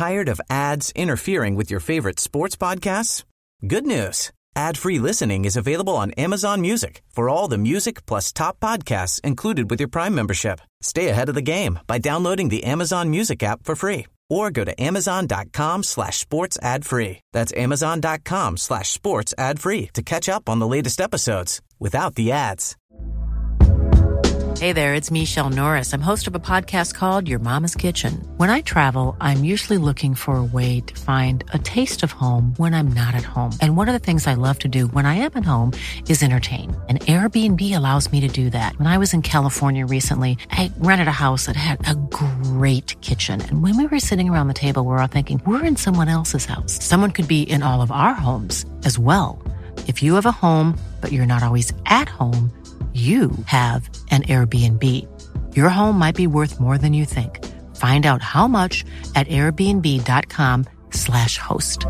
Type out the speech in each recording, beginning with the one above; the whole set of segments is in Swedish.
Tired of ads interfering with your favorite sports podcasts? Good news. Ad-free listening is available on Amazon Music for all the music plus top podcasts included with your Prime membership. Stay ahead of the game by downloading the Amazon Music app for free or go to amazon.com/sports ad free. That's amazon.com/sports ad free to catch up on the latest episodes without the ads. Hey there, it's Michelle Norris. I'm host of a podcast called Your Mama's Kitchen. When I travel, I'm usually looking for a way to find a taste of home when I'm not at home. And one of the things I love to do when I am at home is entertain. And Airbnb allows me to do that. When I was in California recently, I rented a house that had a great kitchen. And when we were sitting around the table, we're all thinking, we're in someone else's house. Someone could be in all of our homes as well. If you have a home, but you're not always at home, you have an Airbnb. Your home might be worth more than you think. Find out how much at airbnb.com/host.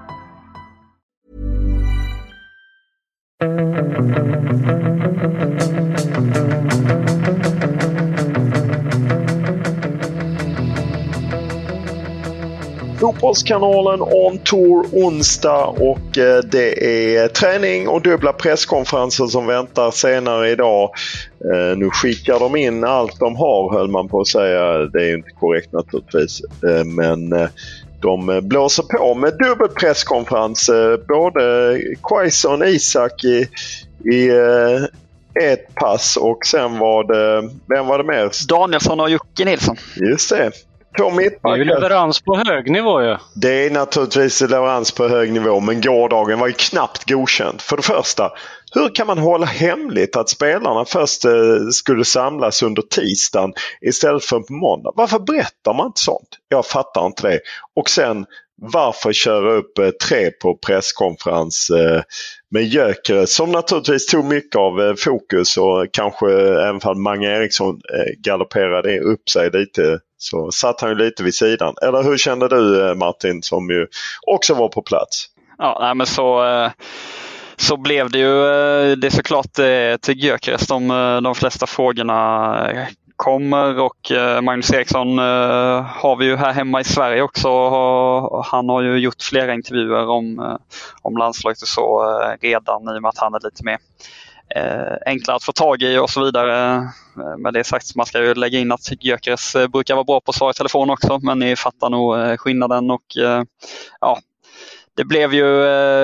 Fotbollskanalen on tour onsdag och det är träning och dubbla presskonferenser som väntar senare idag. Nu skickar de in allt de har, höll man på att säga. Det är inte korrekt naturligtvis, men de blåser på med dubbel presskonferens. Både Quaison och Isak i ett pass och sen var det, vem var det mer? Danielsson och Jocke Nilsson. Just det. Det är ju leverans på hög nivå ju. Det är naturligtvis leverans på hög nivå, men gårdagen var ju knappt godkänt. För det första, hur kan man hålla hemligt att spelarna först skulle samlas under tisdagen istället för på måndag? Varför berättar man inte sånt? Jag fattar inte det. Och sen, varför köra upp 3 på presskonferens med Gyökeres som naturligtvis tog mycket av fokus och kanske även fall Mange Eriksson galopperade upp sig lite, så satt han ju lite vid sidan. Eller hur kände du, Martin, som ju också var på plats? Ja, nej, men så blev det ju. Det är såklart till Gyökeres de flesta frågorna kommer, och Magnus Eriksson har vi ju här hemma i Sverige också. Han har ju gjort flera intervjuer om landslaget och så redan, i och med att han är lite mer enklare att få tag i och så vidare. Med det sagt, man ska ju lägga in att Gyökeres brukar vara bra på att svara i telefon också, men ni fattar nog skillnaden. Och ja, det blev ju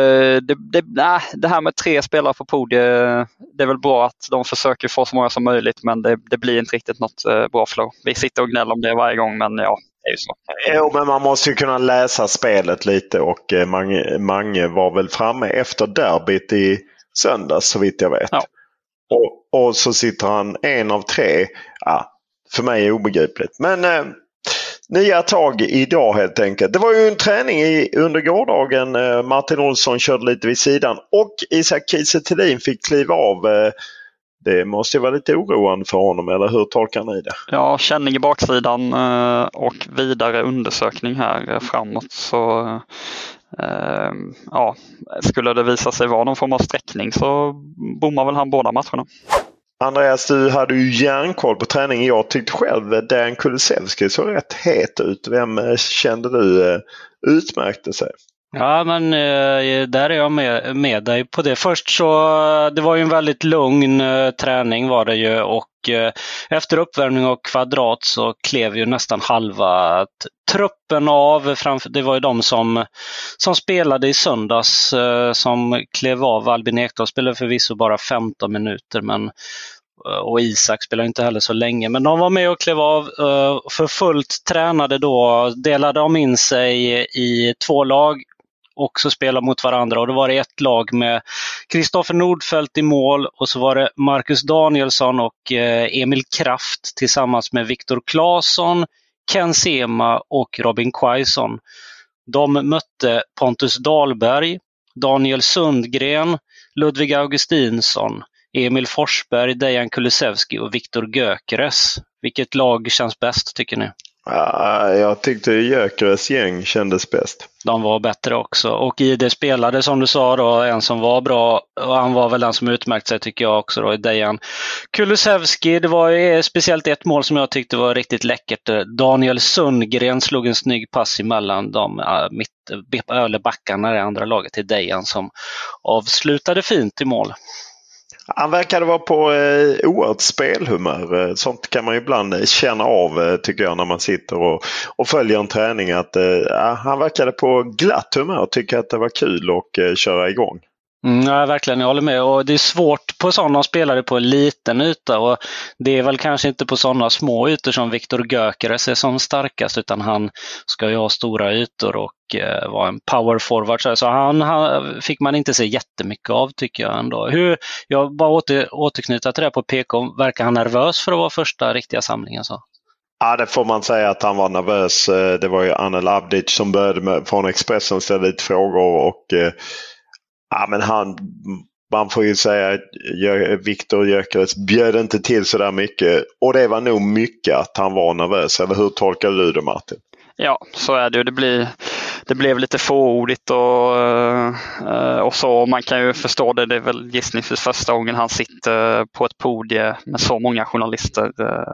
det här med 3 spelare på podiet. Det är väl bra att de försöker få så många som möjligt, men det blir inte riktigt något bra flow. Vi sitter och gnäller om det varje gång, men ja, det är ju så. Jo, men man måste ju kunna läsa spelet lite, och Mange var väl framme efter derbyt i söndags, så vitt jag vet. Ja. Och så sitter han 1 av 3. Ja, för mig är obegripligt. Men nya tag idag helt enkelt. Det var ju en träning under gårdagen. Martin Olsson körde lite vid sidan och Isak Kiese Thelin fick kliva av. Det måste ju vara lite oroande för honom, eller hur tolkar ni det? Ja, känning i baksidan och vidare undersökning här framåt. Så ja, skulle det visa sig vara någon form av sträckning så bommar väl han båda matcherna. Andreas, du hade ju järnkoll på träningen. Jag tyckte själv Dejan Kulusevski såg rätt het ut. Vem kände du utmärkte sig? Ja, men där är jag med dig på det. Först så, det var ju en väldigt lugn träning var det ju, och efter uppvärmning och kvadrat så klev ju nästan halva truppen av. Det var ju de som spelade i söndags som klev av. Albin Ekdal spelade förvisso bara 15 minuter, och Isak spelade inte heller så länge. Men de var med och klev av för fullt tränade då. Delade de in sig i 2 lag och så spelade mot varandra. Och då var det ett lag med Kristoffer Nordfeldt i mål, och så var det Marcus Danielsson och Emil Kraft tillsammans med Viktor Claesson, Ken Sema och Robin Quaison. De mötte Pontus Dahlberg, Daniel Sundgren, Ludvig Augustinsson, Emil Forsberg, Dejan Kulusevski och Viktor Gyökeres. Vilket lag känns bäst, tycker ni? Jag tyckte Gyökeres gäng kändes bäst. De var bättre också. Och i det spelade, som du sa då, en som var bra, och han var väl den som utmärkt sig tycker jag också då, i Dejan Kulusevski. Det var speciellt ett mål som jag tyckte var riktigt läckert. Daniel Sundgren slog en snygg pass emellan de backarna i andra laget till Dejan som avslutade fint i mål. Han verkade vara på oerhört spelhumör. Sånt kan man ju ibland känna av tycker jag när man sitter och följer en träning. Att han verkade på glatt humör, tycker att det var kul att köra igång. Ja, verkligen, jag håller med. Och det är svårt på sådana spelare på en liten yta, och det är väl kanske inte på sådana små ytor som Viktor Gyökeres är som starkast, utan han ska ju ha stora ytor och vara en power forward. Så han fick man inte se jättemycket av tycker jag ändå. Jag bara återknyta till det på PK, verkar han nervös för att vara första riktiga samlingen så? Ja, det får man säga att han var nervös. Det var ju Anel Abdic som började från Expressen ställa lite frågor och men man får ju säga att Viktor Gyökeres bjöd inte till så där mycket. Och det var nog mycket att han var nervös. Eller hur tolkar du det, Martin? Ja, så är det ju. Det blev lite fåordigt och så. Man kan ju förstå det. Det är väl gissningsvis första gången han sitter på ett podium med så många journalister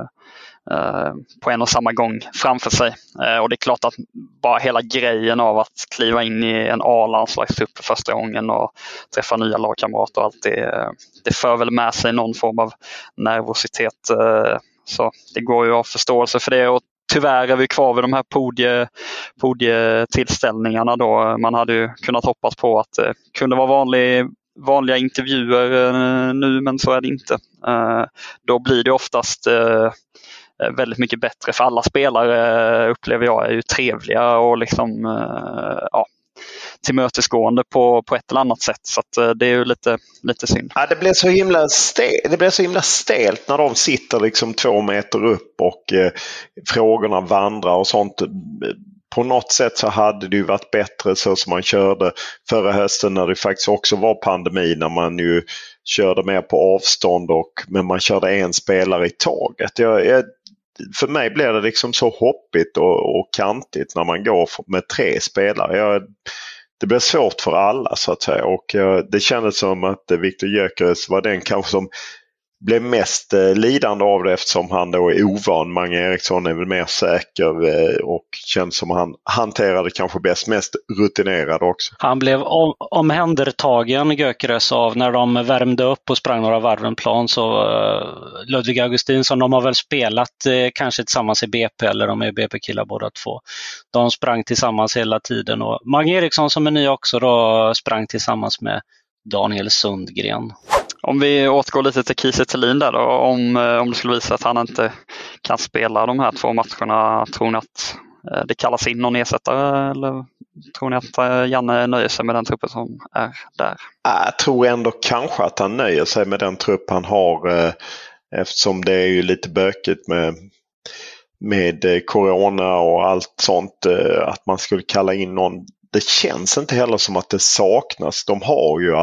på en och samma gång framför sig. Och det är klart att bara hela grejen av att kliva in i en A-landslagstrupp för första gången och träffa nya lagkamrater och allt det för väl med sig någon form av nervositet. Så det går ju att ha förståelse för det, och tyvärr är vi kvar vid de här podietillställningarna då. Man hade ju kunnat hoppas på att det kunde vara vanliga intervjuer nu, men så är det inte. Då blir det oftast väldigt mycket bättre, för alla spelare upplever jag är ju trevliga och liksom tillmötesgående på ett eller annat sätt, så att det är ju lite synd. Ja, det blev så himla stelt när de sitter liksom 2 meter upp och frågorna vandrar och sånt. På något sätt så hade det ju varit bättre så som man körde förra hösten när det faktiskt också var pandemi, när man ju körde mer på avstånd men man körde en spelare i taget. För mig blir det liksom så hoppigt och kantigt när man går med 3 spelare. Det blir svårt för alla så att säga, och det kändes som att Viktor Gyökeres var den kanske som blev mest lidande av det, eftersom han då är ovan. Mange Eriksson är väl mer säker och känns som han hanterade kanske mest rutinerad också. Han blev omhändertagen Gyökeres av när de värmde upp och sprang några varv en plan, så Ludvig Augustinsson, de har väl spelat kanske tillsammans i BP, eller de är BP-killar båda två. De sprang tillsammans hela tiden, och Mange Eriksson som är ny också då sprang tillsammans med Daniel Sundgren. Om vi återgår lite till Kiese Thelin där då, om det skulle visa att han inte kan spela de här 2 matcherna, tror ni att det kallas in någon ersättare, eller tror ni att Janne nöjer sig med den truppen som är där? Jag tror ändå kanske att han nöjer sig med den trupp han har, eftersom det är ju lite bökigt med corona och allt sånt, att man skulle kalla in någon. Det känns inte heller som att det saknas. De har ju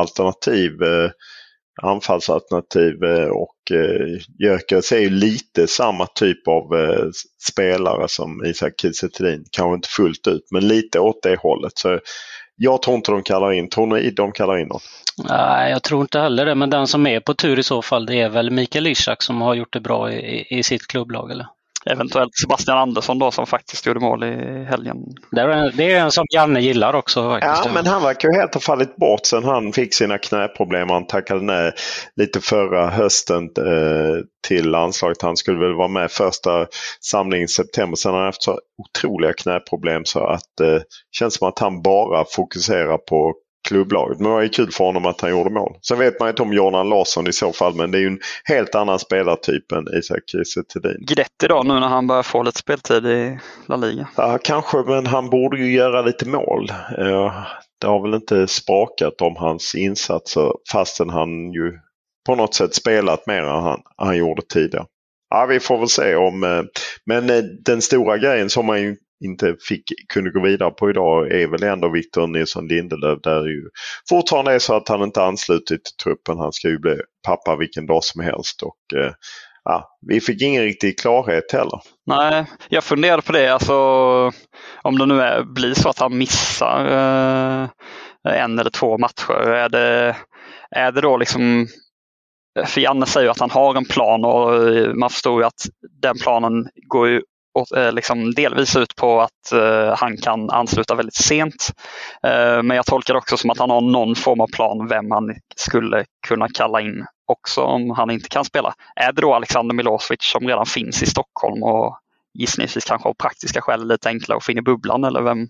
anfallsalternativ och Gyökeres är ju lite samma typ av spelare som Isak Kiese Thelin. Kanske inte fullt ut, men lite åt det hållet. Så jag tror inte de kallar in. Tror ni de kallar in något? Nej, jag tror inte heller det. Men den som är på tur i så fall, det är väl Mikael Ishak som har gjort det bra i sitt klubblag, eller? Eventuellt Sebastian Andersson då, som faktiskt gjorde mål i helgen. Det är en som Janne gillar också faktiskt. Ja, men han verkar ju helt ha fallit bort sen han fick sina knäproblem. Han tackade nej lite förra hösten till landslaget. Han skulle väl vara med första samlingen i september. Sen har han haft så otroliga knäproblem så att det känns som att han bara fokuserar på klubblaget. Men det var ju kul för honom att han gjorde mål. Sen vet man inte om Jordan Larsson i så fall, men det är ju en helt annan spelartyp än Isak Kiese Thelin. Guidetti då, nu när han börjar få lite speltid i La Liga? Ja, kanske, men han borde ju göra lite mål. Det har väl inte sprakat om hans insatser, fastän han ju på något sätt spelat mer än han gjorde tidigare. Ja, vi får väl se om... Men den stora grejen som man ju inte kunde gå vidare på idag är väl ändå Victor Nilsson Lindelöf, där det ju fortfarande är så att han inte anslutit till truppen. Han ska ju bli pappa vilken dag som helst, och vi fick ingen riktig klarhet heller. Nej, jag funderade på det. Alltså, om det nu blir så att han missar 1 eller 2 matcher. Är det då liksom... För Janne säger ju att han har en plan och man förstår ju att den planen går ju liksom delvis ut på att han kan ansluta väldigt sent. Men jag tolkar det också som att han har någon form av plan vem han skulle kunna kalla in också om han inte kan spela. Är det då Alexander Milosevic som redan finns i Stockholm och gissningsvis kanske av praktiska skäl lite enklare att få in i bubblan, eller vem?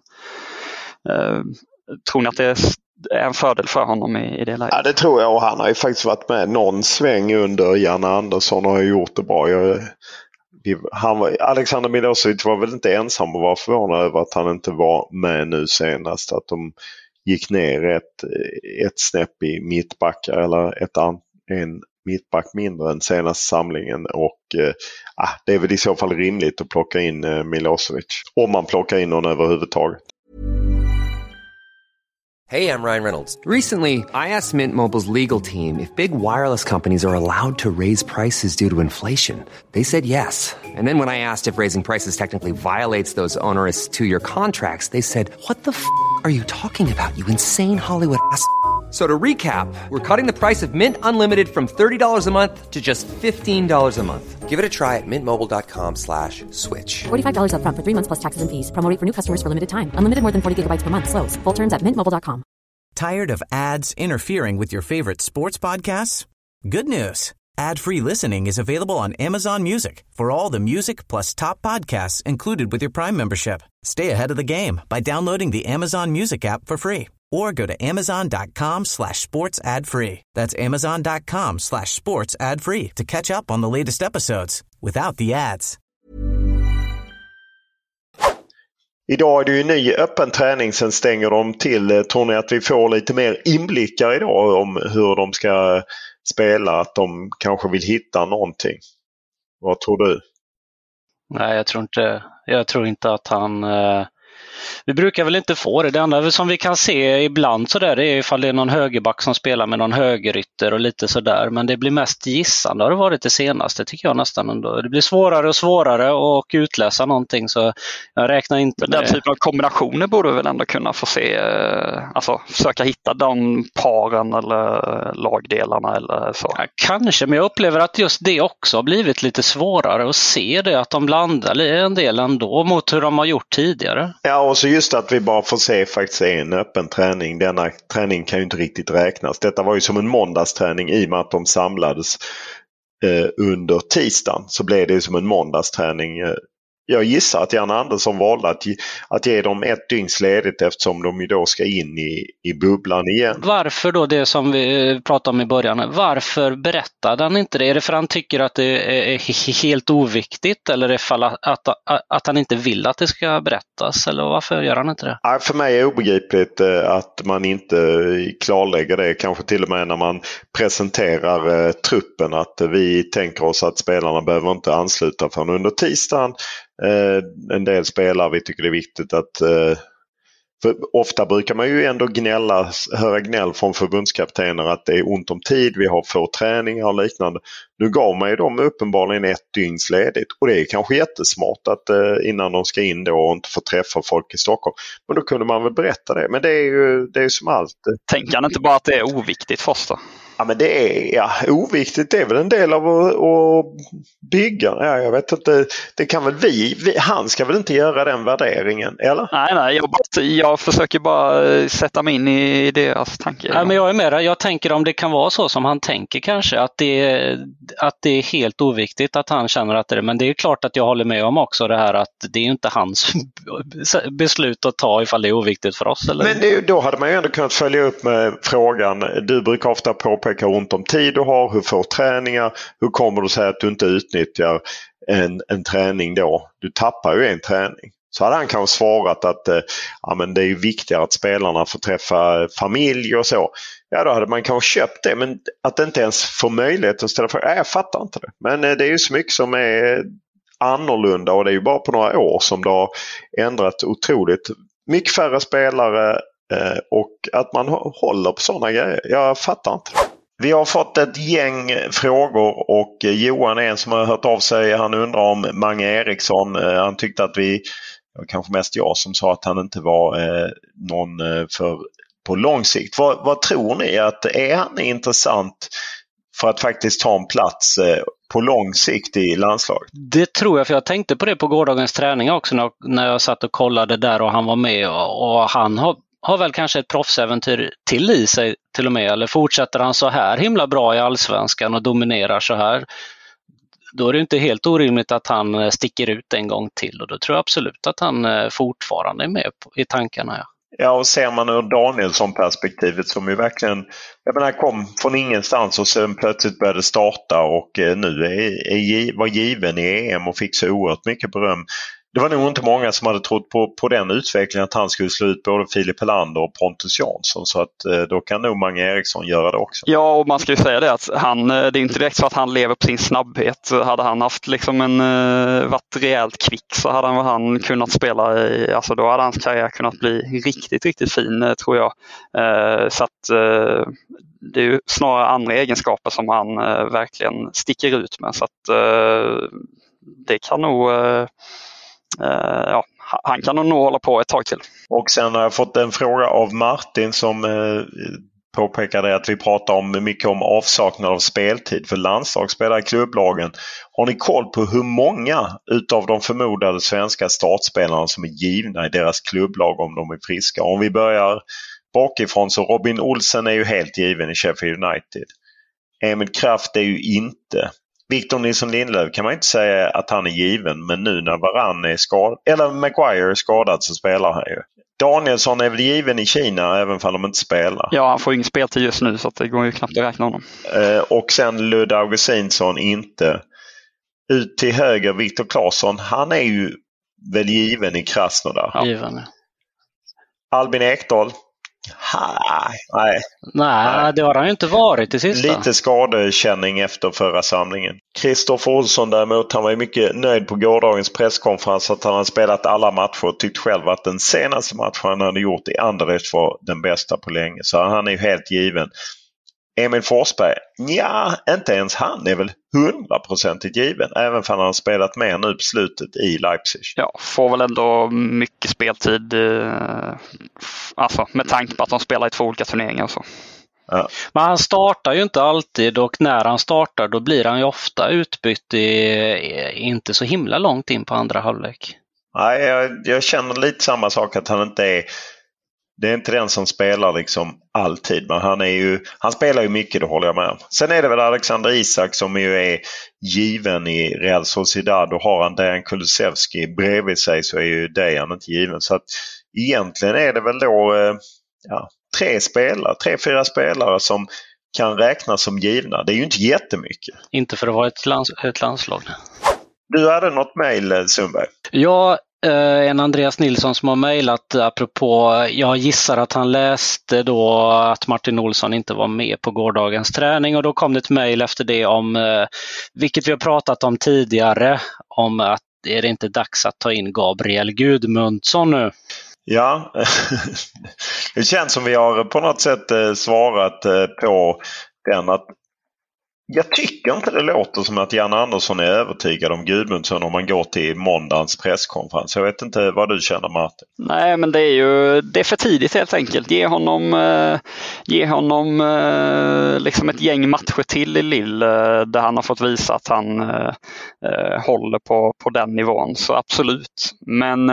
Tror ni att det är en fördel för honom i det läget? Ja, det tror jag, och han har ju faktiskt varit med någon sväng under Janne Andersson och har gjort det bra. Alexander Milosevic var väl inte ensam och var förvånad över att han inte var med nu senast. Att de gick ner ett snäpp i mittbackar, eller en mittback mindre än senaste samlingen, och det är väl i så fall rimligt att plocka in Milosevic, om man plockar in någon överhuvudtaget. Hey, I'm Ryan Reynolds. Recently, I asked Mint Mobile's legal team if big wireless companies are allowed to raise prices due to inflation. They said yes. And then when I asked if raising prices technically violates those onerous 2-year contracts, they said, "What the f*** are you talking about, you insane Hollywood ass?" So to recap, we're cutting the price of Mint Unlimited from $30 a month to just $15 a month. Give it a try at mintmobile.com/switch. $45 up front for 3 months plus taxes and fees. Promo rate for new customers for limited time. Unlimited more than 40 gigabytes per month. Slows full terms at mintmobile.com. Tired of ads interfering with your favorite sports podcasts? Good news. Ad-free listening is available on Amazon Music for all the music plus top podcasts included with your Prime membership. Stay ahead of the game by downloading the Amazon Music app for free or go to amazon.com/sports ad free. That's amazon.com/sports ad free to catch up on the latest episodes without the ads. Idag är det ju ny öppen träning, sen stänger de till. Tror ni att vi får lite mer inblickar idag om hur de ska spela? Att de kanske vill hitta någonting? Vad tror du? Nej, jag tror inte att han... Vi brukar väl inte få det. Det enda som vi kan se ibland så där, det är ifall det är någon högerback som spelar med någon högerytter och lite sådär. Men det blir mest gissande, har det varit det senaste, tycker jag nästan ändå. Det blir svårare och svårare att utläsa någonting, så jag räknar inte med den typen av kombinationer borde vi väl ändå kunna få se, alltså försöka hitta de paren eller lagdelarna eller så. Ja, kanske, men jag upplever att just det också har blivit lite svårare att se det, att de blandar en del ändå mot hur de har gjort tidigare. Ja, och så just att vi bara får se faktiskt en öppen träning. Denna träning kan ju inte riktigt räknas. Detta var ju som en måndagsträning i och med att de samlades under tisdagen. Så blev det som en måndagsträning. Jag gissar att Janne Andersson valde att ge dem ett dygns ledigt eftersom de ju då ska in i bubblan igen. Varför då det som vi pratade om i början? Varför berättade han inte det? Är det för att han tycker att det är helt oviktigt, eller är det för att han inte vill att det ska berättas? Eller varför gör han inte det? Ja, för mig är det obegripligt att man inte klarlägger det. Kanske till och med när man presenterar truppen, att vi tänker oss att spelarna behöver inte ansluta förrän under tisdagen. En del spelare, vi tycker det är viktigt att för ofta brukar man ju ändå höra gnäll från förbundskaptener att det är ont om tid, vi har få träningar och liknande. Nu gav man ju dem uppenbarligen ett dygns ledigt, och det är kanske jättesmart att innan de ska in då och inte få träffa folk i Stockholm. Men då kunde man väl berätta det, men det är ju som allt. Tänker han inte bara att det är oviktigt för oss då? Ja, men det är oviktigt. Det är väl en del av att bygga. Ja, jag vet inte. Det kan väl han ska väl inte göra den värderingen, eller? Nej, jag försöker bara sätta mig in i deras tankar. Ja, men jag är med. Jag tänker om det kan vara så som han tänker kanske, att det är helt oviktigt att han känner att det är. Men det är klart att jag håller med om också det här att det är ju inte hans beslut att ta ifall det är oviktigt för oss. Eller? Men då hade man ju ändå kunnat följa upp med frågan. Du brukar ofta påpeka runt om tid du har, hur får träningar, hur kommer du säga att du inte utnyttjar en träning då? Du tappar ju en träning. Så hade han kanske svarat att men det är ju viktigare att spelarna får träffa familj och så. Ja, då hade man kanske köpt det, men att inte ens få möjlighet att ställa frågor, jag fattar inte det. Men det är ju så mycket som är annorlunda, och det är ju bara på några år som det har ändrat otroligt. Mycket färre spelare och att man håller på sådana grejer. Jag fattar inte. Vi har fått ett gäng frågor och Johan är en som har hört av sig. Han undrar om Mange Eriksson. Han tyckte att kanske mest jag som sa att han inte var någon för på lång sikt. Vad tror ni? Att är han intressant för att faktiskt ta en plats på lång sikt i landslaget? Det tror jag, för jag tänkte på det på gårdagens träning också när jag satt och kollade där och han var med och han har väl kanske ett proffsäventyr till i sig till och med, eller fortsätter han så här himla bra i allsvenskan och dominerar så här, då är det inte helt orimligt att han sticker ut en gång till, och då tror jag absolut att han fortfarande är med i tankarna. Ja. Ja, och ser man ur Danielsson-perspektivet som ju verkligen kom från ingenstans och sen plötsligt började starta och nu var given i EM och fick så oerhört mycket beröm. Det var nog inte många som hade trott på den utvecklingen att han skulle slå ut både Filip Helander och Pontus Jansson, så att då kan nog Mange Eriksson göra det också. Ja, och man ska ju säga det att det är inte direkt så att han lever på sin snabbhet. Hade han haft liksom varit rejält kvick så hade han kunnat spela då hade hans karriär kunnat bli riktigt, riktigt fin, tror jag. Så att det är ju snarare andra egenskaper som han verkligen sticker ut med, så att det kan nog han kan nog hålla på ett tag till. Och sen har jag fått en fråga av Martin som påpekade att vi pratar mycket om avsaknad av speltid för landslagsspelare i klubblagen. Har ni koll på hur många utav de förmodade svenska startspelarna som är givna i deras klubblag om de är friska? Om vi börjar bakifrån så Robin Olsen är ju helt given i Sheffield United. Emil Kraft är ju inte. Victor Nilsson Lindelöf kan man inte säga att han är given, men nu när Varane är skadad, eller Maguire är skadad, så spelar han ju. Danielsson är väl given i Kina även om de inte spelar. Ja, han får ingen speltid just nu så att det går ju knappt att räkna honom. Och sen Ludde Augustinsson inte. Ut till höger Viktor Claesson, han är ju väl given i Krasnodar. Ja. Given. Albin Ekdal. Nej, det har han ju inte varit i sista. Lite skadekänning efter förra samlingen. Kristoffer Olsson däremot, han var ju mycket nöjd på gårdagens presskonferens att han har spelat alla matcher och tyckt själv att den senaste matchen han hade gjort i Anderlecht var den bästa på länge. Så han är ju helt given. Emil Forsberg, inte ens han är väl 100% given, även om han har spelat mer nu på slutet i Leipzig. Ja, får väl ändå mycket speltid med tanke på att de spelar i 2 olika turneringar och så. Ja. Men han startar ju inte alltid, och när han startar då blir han ju ofta utbytt inte så himla långt in på andra halvlek. Nej, jag känner lite samma sak, att han inte är... Det är inte den som spelar liksom alltid, men han spelar ju mycket, det håller jag med om. Sen är det väl Alexander Isak som ju är given i Real Sociedad, och har han Dejan Kulusevski bredvid sig så är ju Dejan inte given. Så att egentligen är det väl då 3-4 spelare som kan räknas som givna. Det är ju inte jättemycket. Inte för att vara ett landslag. Du hade något mejl, Sundberg? Ja, en Andreas Nilsson som har mejlat apropå, jag gissar att han läste då att Martin Olsson inte var med på gårdagens träning, och då kom det ett mejl efter det om, vilket vi har pratat om tidigare, om att är det inte dags att ta in Gabriel Gudmundsson nu? Ja, det känns som vi har på något sätt svarat på den, att jag tycker inte det låter som att Jan Andersson är övertygad om Gudmundsson om man går till måndagens presskonferens. Jag vet inte vad du känner, Martin. Nej, men det är för tidigt helt enkelt. Ge honom liksom ett gäng matcher till i Lille där han har fått visa att han håller på den nivån. Så absolut. Men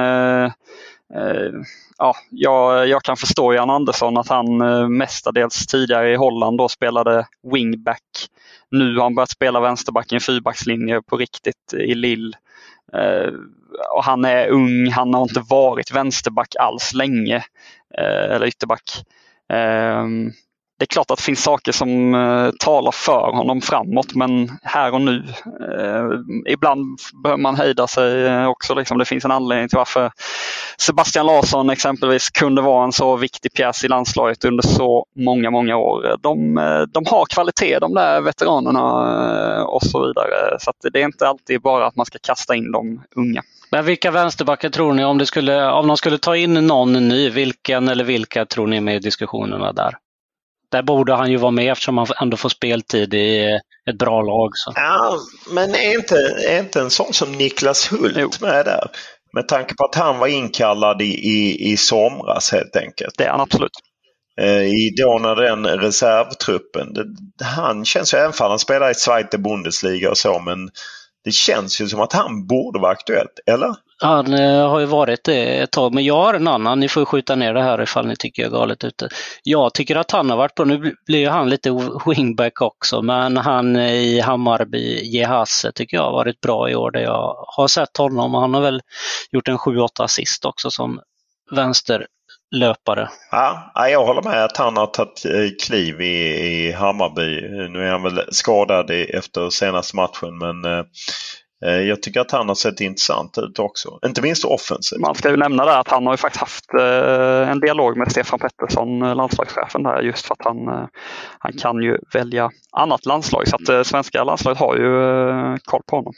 jag kan förstå Jan Andersson att han mestadels tidigare i Holland då spelade wingback. Nu har han börjat spela vänsterback i en 4-backslinje på riktigt i Lille. Och han är ung, han har inte varit vänsterback alls länge. Eller ytterback. Det är klart att det finns saker som talar för honom framåt, men här och nu ibland behöver man hejda sig också. Liksom. Det finns en anledning till varför Sebastian Larsson exempelvis kunde vara en så viktig pjäs i landslaget under så många år. De har kvalitet, de där veteranerna och så vidare. Så att det är inte alltid bara att man ska kasta in de unga. Men vilka vänsterbackar tror ni, om de skulle ta in någon ny, vilken eller vilka tror ni med i diskussionerna där? där borde han ju vara med eftersom han ändå får speltid i ett bra lag. Så. Ja, men är inte en sån som Niklas Hult med där? Med tanke på att han var inkallad i somras helt enkelt. Det är han absolut. Då när den reservtruppen, han känns ju, även för han spelar i Zweite Bundesliga och så, men det känns ju som att han borde vara aktuellt, eller? Han har ju varit det ett tag, men jag har en annan. Ni får skjuta ner det här ifall ni tycker jag är galet ute. Jag tycker att han har varit bra. Nu blir ju han lite wingback också, men han i Hammarby, Jehasse, tycker jag har varit bra i år. Där jag har sett honom. Han har väl gjort en 7-8 assist också som vänsterlöpare. Ja, jag håller med att han har tagit kliv i Hammarby. Nu är han väl skadad efter senaste matchen, men jag tycker att han har sett intressant ut också. Inte minst offensivt. Man ska ju nämna där att han har ju faktiskt haft en dialog med Stefan Pettersson, landslagschefen där, just för att han kan ju välja annat landslag. Så att svenska landslaget har ju koll på honom.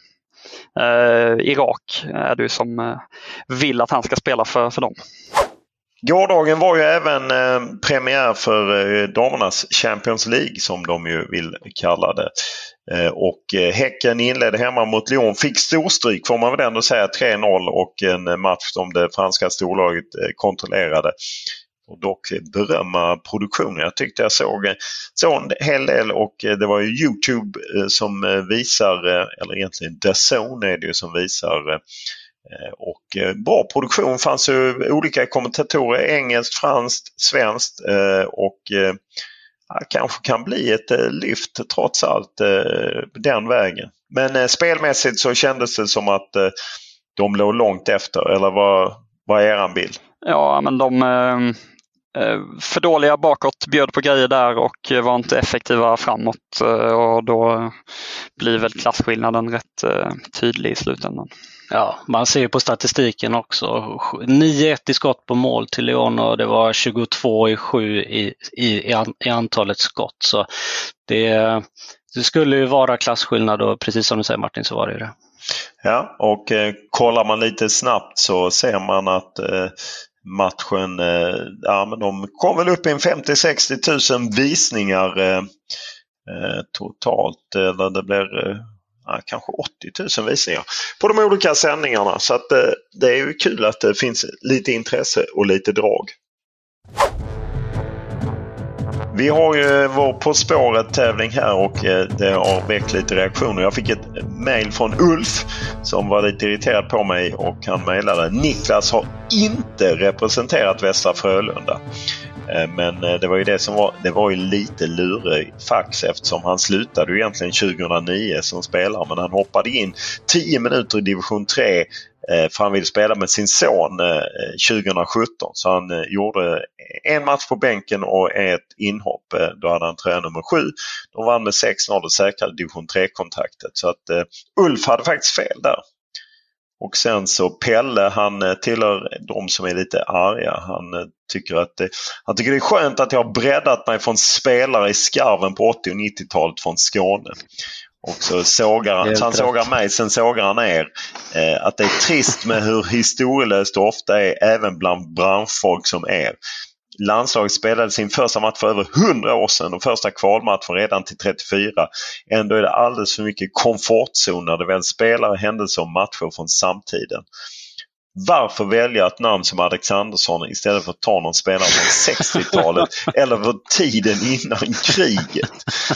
Irak är det ju som vill att han ska spela för dem. Gårdagen var ju även premiär för damernas Champions League, som de ju vill kalla det. Och Häcken inledde hemma mot Lyon, fick storstryk får man väl ändå säga, 3-0, och en match som det franska storlaget kontrollerade. Och dock berömma produktionen. Jag tyckte jag såg en hel del, och det var ju YouTube som visar, eller egentligen DAZN är det ju som visar. Och bra produktion, fanns ju olika kommentatorer, engelskt, franskt, svenskt, och kanske kan bli ett lyft trots allt den vägen. Men spelmässigt så kändes det som att de låg långt efter, eller vad är eran bild? Ja, men de för dåliga bakåt, bjöd på grejer där och var inte effektiva framåt, och då blir väl klasskillnaden rätt tydlig i slutändan. Ja, man ser på statistiken också. 9-1 i skott på mål till Lyon, och det var 22-7 i antalet skott. Så det skulle ju vara klasskillnad, och precis som du säger Martin, så var det. Ja, och kollar man lite snabbt så ser man att matchen, men de kom väl upp i en 50-60 000 visningar totalt, eller det blir kanske 80 000 visningar på de olika sändningarna, så att det är ju kul att det finns lite intresse och lite drag. Vi har ju vår På spåret-tävling här, och det har väckt lite reaktioner. Jag fick ett mejl från Ulf som var lite irriterad på mig, och han mejlade: Niklas har inte representerat Västra Frölunda. Men det var ju det var ju lite lurig fax, eftersom han slutade ju egentligen 2009 som spelare, men han hoppade in 10 minuter i division 3 för han ville spela med sin son 2017, så han gjorde en match på bänken och ett inhopp. Då hade han tröja nummer 7. De vann med 6-0 och säkrade division 3-kontraktet, så att Ulf hade faktiskt fel där. Och sen så Pelle, han tillhör de som är lite arga. Han tycker det är skönt att jag har breddat mig från spelare i skarven på 80- och 90-talet från Skåne. Och så han sågar mig, sen sågar han er. Att det är trist med hur historielöst det ofta är, även bland branschfolk som er. Landslaget spelade sin första match för över 100 år sedan och första kvalmatchen redan till 34. Ändå är det alldeles för mycket komfortzon när det väl spelar händelser och matcher från samtiden. Varför välja ett namn som Alexandersson istället för att ta någon spelare från 60-talet eller för tiden innan kriget?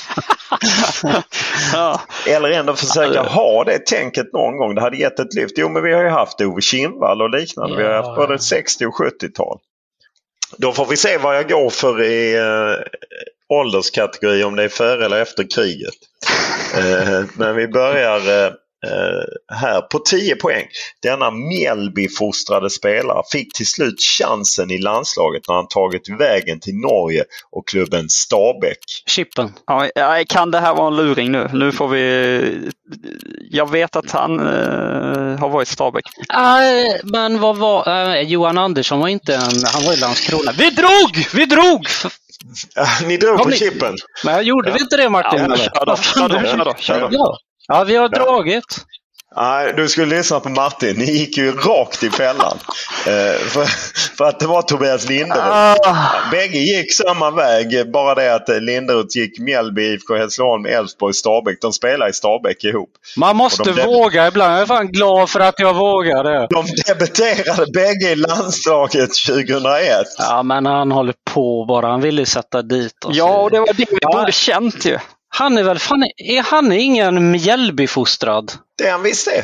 Eller ändå försöka ha det tänket någon gång. Det hade gett ett lyft. Jo, men vi har ju haft Ove Kindvall och liknande. Vi har haft både 60- och 70-tal. Då får vi se vad jag går för i ålderskategori, om det är före eller efter kriget. Men vi börjar här på 10 poäng. Denna Mjällby-fostrade spelare fick till slut chansen i landslaget när han tagit vägen till Norge och klubben Stabæk. Chippen. Ja, kan det här vara en luring nu? Nu får vi... Jag vet att han har varit Stabæk. Men vad var... Johan Andersson var inte han var i Landskrona. Vi drog! Ni drog på chippen. Men gjorde vi inte det, Martin? Kör då. Ja, vi har dragit. Nej, du skulle lyssna på Martin. Ni gick ju rakt i fällan. För att det var Tobias Linderoth. Bägge gick samma väg. Bara det att Linderoth gick Mjällby, IFK Hässleholm, Elfsborg, Stabäck. De spelar i Stabäck ihop. Man måste våga ibland. Jag är fan glad för att jag vågade. De debuterade bägge i landslaget 2001. Ja, men han håller på bara. Han ville sätta dit oss. Ja, och det var det vi borde känt ju. Han är väl fan, är han ingen Mjällby-fostrad? Det är han visst det.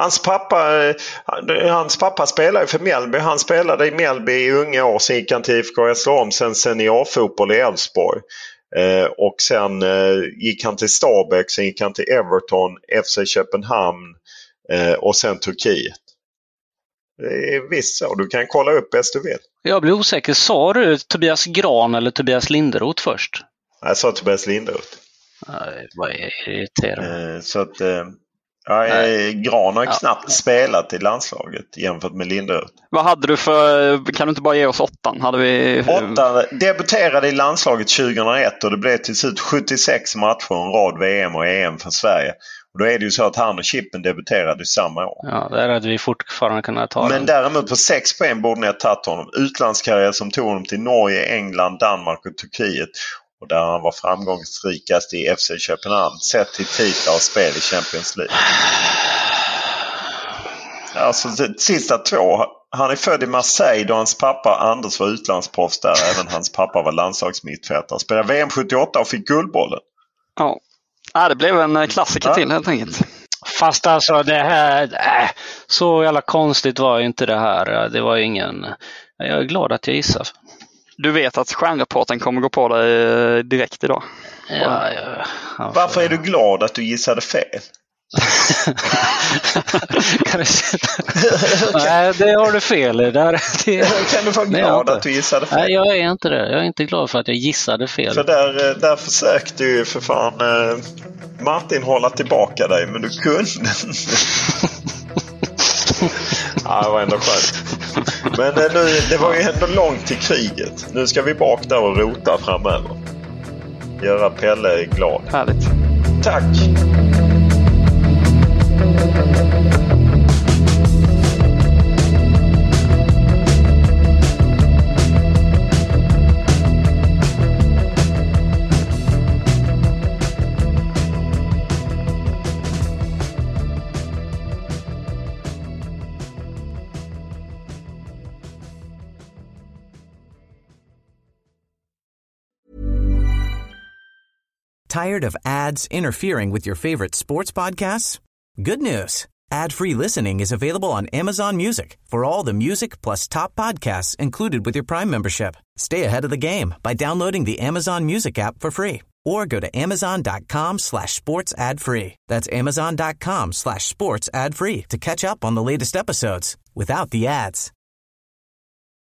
Hans pappa spelade för Mjällby. Han spelade i Mjällby i unga år. Sen gick han till IFK Hässleholm. Sen seniorfotboll i Elfsborg. Och sen gick han till Stabäck. Sen gick han till Everton, FC Köpenhamn och sen Turkiet. Det är visst så. Du kan kolla upp bäst du vill. Jag blir osäker. Sa du Tobias Gran eller Tobias Linderoth först? Jag sa Tobias Linderoth. Nej, vad irriterande. Så att Gran har knappt spelat i landslaget jämfört med Linderoth. Vad hade du för, kan du inte bara ge oss 8? Åttan debuterade i landslaget 2001 och det blev till slut 76 matcher, en rad VM och EM för Sverige. Och då är det ju så att han och Chippen debuterade i samma år. Ja, där hade vi fortfarande kunnat ta. Men däremot på 6 poäng borde ni ha tagit honom. Utlandskarriär som tog honom till Norge, England, Danmark och Turkiet. Och där han var framgångsrikast i FC Köpenhamn sett till titlar och spel i Champions League. Alltså sista 2. Han är född i Marseille då hans pappa Anders var utlandsproffs där. Även hans pappa var landslagsmittfältare. Spelade VM 78 och fick guldbollen. Ja, det blev en klassiker till helt enkelt. Fast alltså det här, så jävla konstigt var ju inte det här. Det var ingen... Jag är glad att jag gissar. Du vet att stjärnreporten kommer gå på dig direkt idag. Ja. Varför är du glad att du gissade fel? Nej, det har du fel i. Kan du vara glad att du gissade fel? Nej, jag är inte det. Jag är inte glad för att jag gissade fel. För där försökte ju för fan Martin hålla tillbaka dig, men du kunde. Ja, det var ändå skönt. Men det var ju ändå långt till kriget. Nu ska vi bak där och rota framöver. Göra Pelle glad. Härligt. Tack! Tired of ads interfering with your favorite sports podcasts? Good news. Ad-free listening is available on Amazon Music for all the music plus top podcasts included with your Prime membership. Stay ahead of the game by downloading the Amazon Music app for free or go to amazon.com/sports ad free. That's amazon.com/sports ad free to catch up on the latest episodes without the ads.